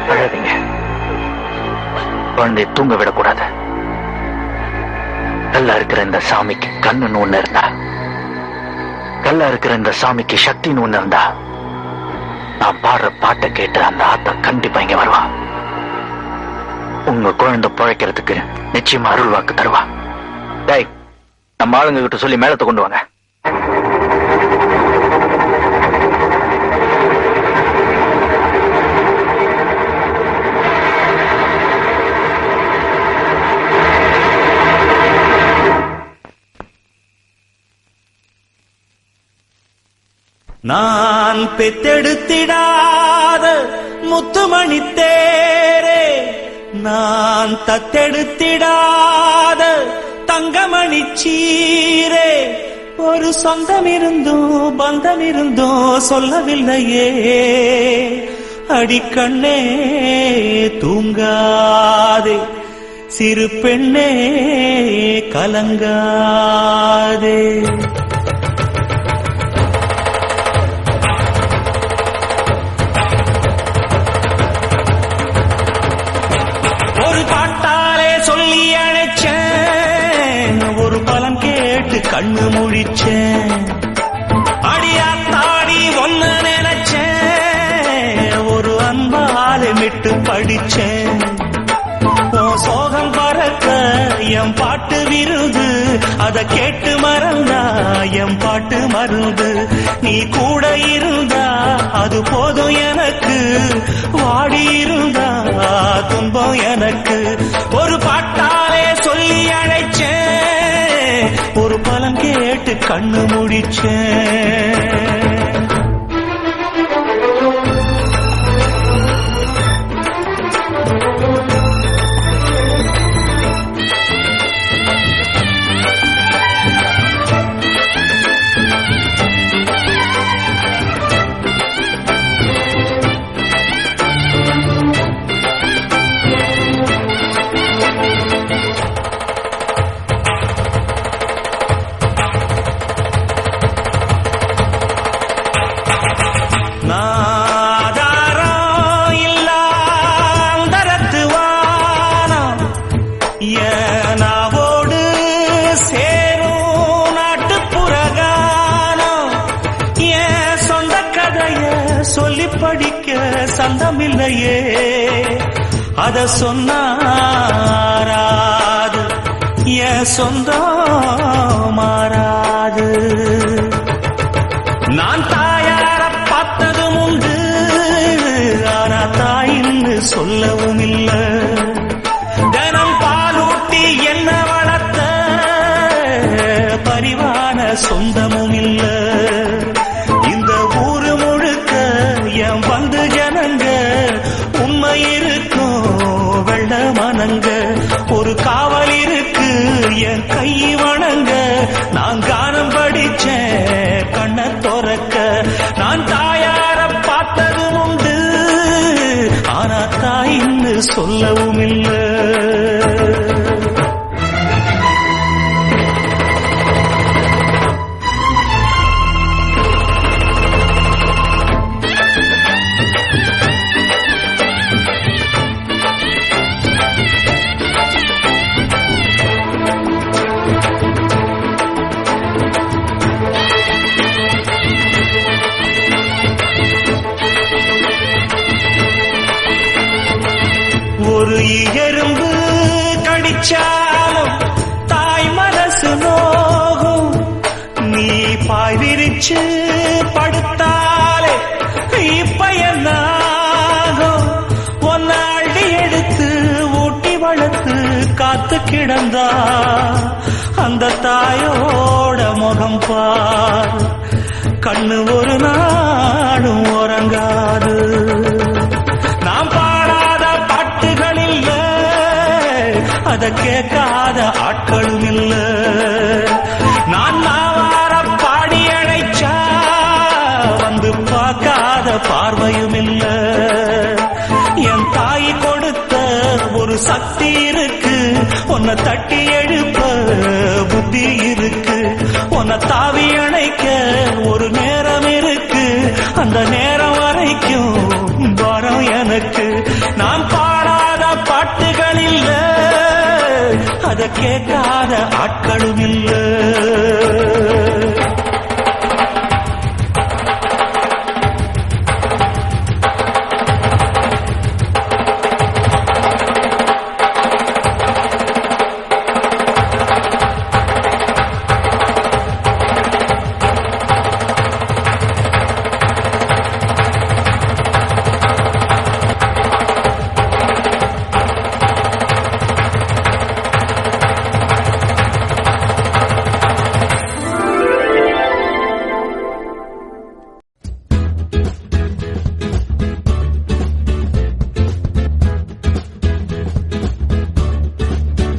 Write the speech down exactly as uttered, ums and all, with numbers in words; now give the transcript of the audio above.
அழாதீங்க. குழந்தைய தூங்க விடக்கூடாது. கல்லா இருக்கிற இந்த சாமிக்கு கண்ணுன்னு ஒண்ணு இருந்தா, கல்லா இருக்கிற இந்த சாமிக்கு சக்தின்னு ஒண்ணு இருந்தா, நான் பாடுற பாட்டை கேட்டு அந்த ஆத்தா கண்டிப்பா இங்க வருவா. உங்க குழந்தை பிழைக்கிறதுக்கு நிச்சயமா அருள் வாக்கு தருவா. டேய், நம்ம ஆளுங்க கிட்ட சொல்லி மேலத்தை கொண்டு வாங்க. நான் பெத்தெடுத்திடாத முத்துமணி தேரே, நான் தத்தெடுத்திடாத தங்கமணி சீரே, ஒரு சொந்தம் இருந்தும் பந்தம் இருந்தும் சொல்லவில்லையே. அடிக்கண்ணே தூங்காதே, சிறு பெண்ணே கலங்காதே. கண்ணு முழிச்சேன், அடியாத்தாடி ஒன்ன நினைச்சேன், ஒரு அன்பாலே விட்டு படிச்சேன். சோகம் பறக்க என் பாட்டு விருது, அத கேட்டு மறந்தா என் பாட்டு மருந்து. நீ கூட இருந்தா அது போதும் எனக்கு, வாடி இருந்தா துன்பம் எனக்கு. ஒரு பாட்டாலே சொல்லி அழைச்சேன், ஒரு பலம் கேட்டு கண்ணு முடிச்சேன். சந்தமில்லையே அத சொன்னாராது, என் சொந்தம் மாறாது. நான் தாயார பார்த்ததும் உண்டு, ஆனா தாயின்னு சொல்லவும் இல்ல. தினம் பாலூட்டி என்ன வளர்த்த பரிவான சொந்தமும் இல்ல. இந்த ஊரு முழுக்க என் வந்து ஜனங்க உண்மை இருக்கும் வெள்ள மனங்க. ஒரு காவல் இருக்கு என் கை வணங்க, நான் கானம் படிச்சேன் கண்ண துறக்க. நான் தாயார பார்த்ததும் உண்டு, ஆனா தாயின்னு சொல்லவும் இல்ல. ஒரு எறும்பு கடிச்சாலும் தாய் மனசு நோகும். நீ பாய் விரிச்சு படுத்தாலே இப்ப என்னாகும். ஒன்ன அள்ளி எடுத்து ஊட்டி வளர்த்து காத்து கிடந்தா அந்த தாயோட முகம் பார். கண்ணு ஒரு நாடும் உறங்காது. நாம் பாடாத பாட்டுகள் இல்ல, அத கேட்காத ஆட்களும் இல்ல. நான் நாவார பாடி அழைச்சா வந்து பார்க்காத பார்வையும் இல்ல. என் தாய் கொடுத்த ஒரு சக்தி இருக்கு, உன்னை தட்டி எழுப்ப புத்தி இருக்கு. உன்னை தாவி அணைக்க ஒரு நேரம் இருக்கு, அந்த நேரம் வரைக்கும் பாரம் என எனக்கு நாம் பாடாத பாட்டுகள் இல்ல, அத கேட்காத ஆட்களும் இல்ல.